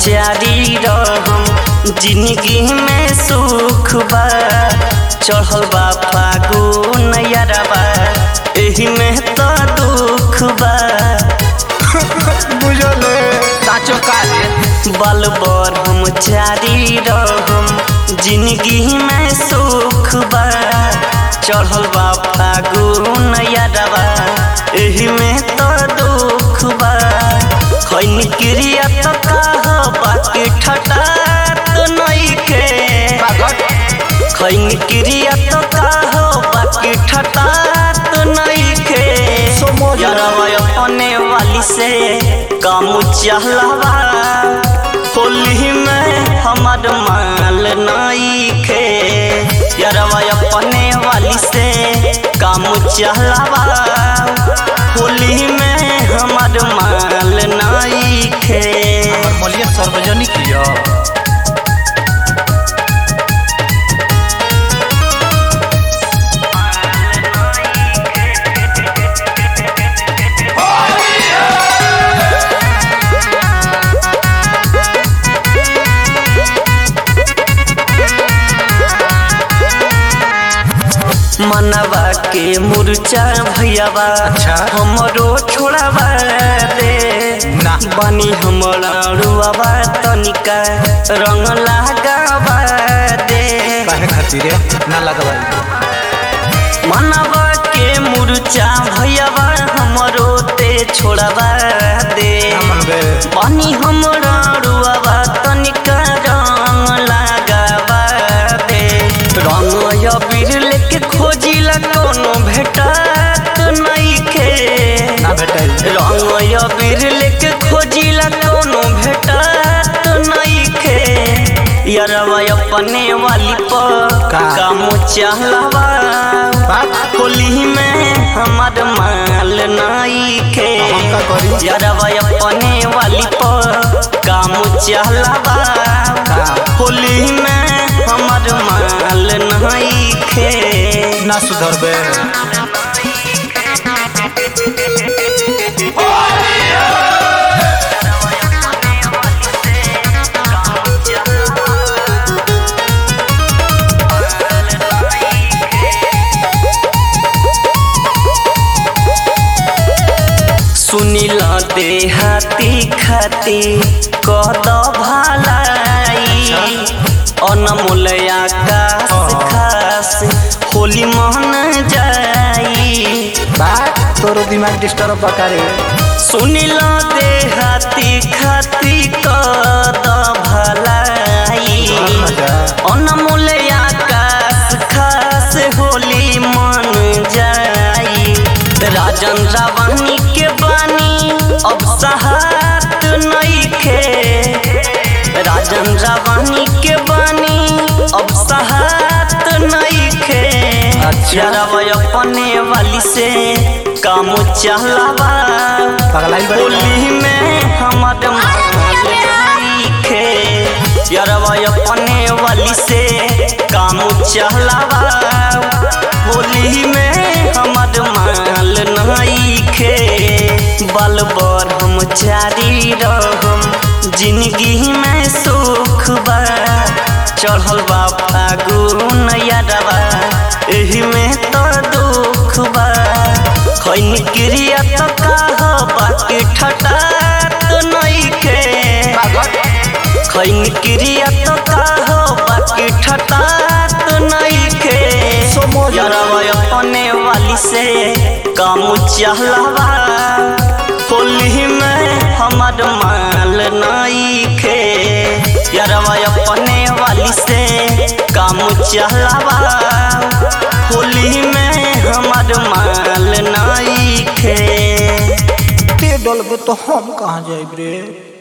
ब्रह्मचारी रहम जिंदगी में सुख बा चढ़ल बा फागुन यारबा एही में तो दुख बा बुझले साचो काले बाल ब्रह्मचारी रहम जिंदगी में सुख बा चढ़ल बा फागुन यारबा एही में तो दुख बा खैन क्रिया तो कह बाकी ठटा तो नइखे खैन क्रिया तो कह बाकी ठटा तो नइखे यारवा अपने वाली से काम चहलावा होली में हमार माल नइखे यारवा अपने वाली से काम चहलावा होली में हमार माल नइखे मलिया सार्वजनिक लिया मनवा के मुरचा भैयावा हमरो छोड़ावा दे बनी हमरा रुआवा तनिका रंग लगावा दे काहे खातिर ना लगावा मनवा के मुरचा भैयावा हमरो ते छोड़ावा दे बनी हमरा रुआवा तनिका रंग लगावा दे रंग या बिरले के खोजिला कोनो भेटत नइखे ना भेटल रंग या बिरले के खोजिला कोनो भेटत नइखे यारवा अपने वाली पर काम चहलावा होली में हमार माल नइखे यारवा अपने वाली पर काम चहलावा होली में हमार माल नइखे ना सुधरबे सुनिला देहाती खाती कद भलाई अनमोल आकाश खास होली मन जाई बात तोरो दिमाग डिस्टर्ब बकारे सुनिला देहाती खाती कद भलाई अनमोल आकाश खास होली मन जाई राजन रावणी के बानी अब सहात नइखे राजन रावणी के बानी अब सहात नइखे यारवा अपने वाली से काम चहलावा होली में हमार माल नइखे यारवा अपने वाली से काम चहलावा होली में हमार माल नइखे बाल ब्रह्मचारी रहम जिंदगी में सुख बा चढ़ल बा फागुन यारबा एही में तो दुख बा खैन क्रिया तो कह बाकी ठटा तो नइखे खैन क्रिया तो कह बाकी ठटा तो नइखे यारवा अपने वाली से काम चहलावा होली में हमार माल नइखे यारवा अपने वाली से काम चहलावा होली में हमार माल नइखे ते डलबे तो हम कहाँ जाइब रे।